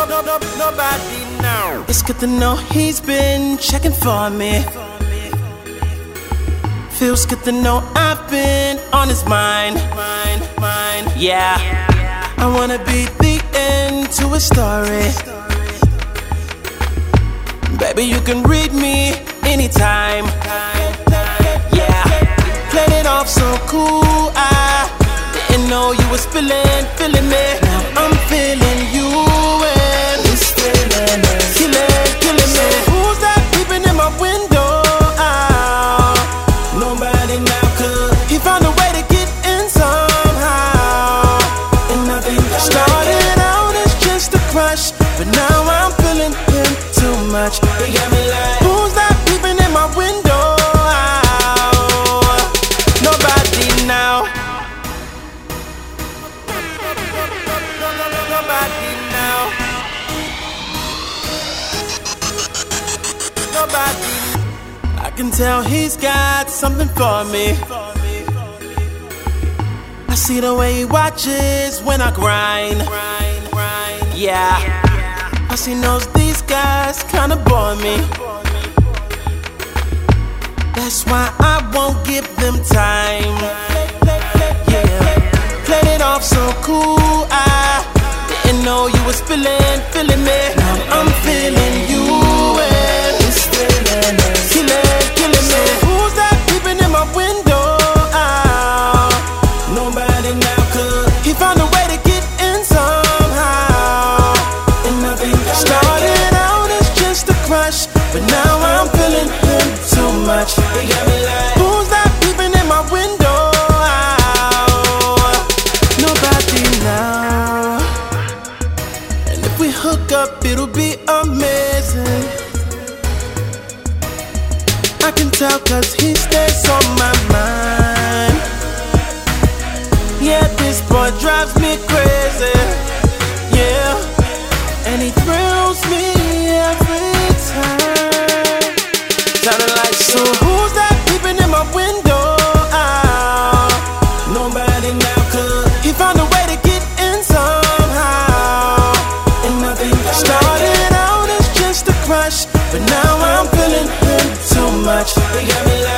nobody now. It's good to know he's been checking for me. Feels good to know I've been on his mind. Yeah, I wanna be the end to a story. Baby, you can read me anytime. Yeah, played it off so cool. I didn't know you was feeling me. Now I'm feeling you and it's feeling me. Killing me. Who's that peeping in my window? Nobody now, 'cause he found a way to get in somehow. And nothing started out as just a crush, but now I'm feeling him too much. He got me like, who's that peeping in my window? Nobody now. Nobody now. Nobody. I can tell he's got something for me. I see the way he watches when I grind. Yeah, plus he knows these guys kinda bore me. That's why I won't give them time. Yeah, played it off so cool. I didn't know you was feeling me. Now I'm feeling you and it's feeling me. Killing me. Who's that peeping in my window? Nobody now, 'cause he found a way to get in somehow. And nothing started out as just a crush, but now I'm feeling him too much. He got me like, who's that peeping in my window? Nobody now. And if we hook up, it'll be amazing. I can tell 'cause he stays on my mind. Yeah, this boy drives me crazy. Yeah, and he thrills me every time. Sounding like, so who's that peeping in my window? Nobody now, 'cause he found a way to get in somehow. And nothing started out as just a crush, but now I'm feeling him too much. He got me like,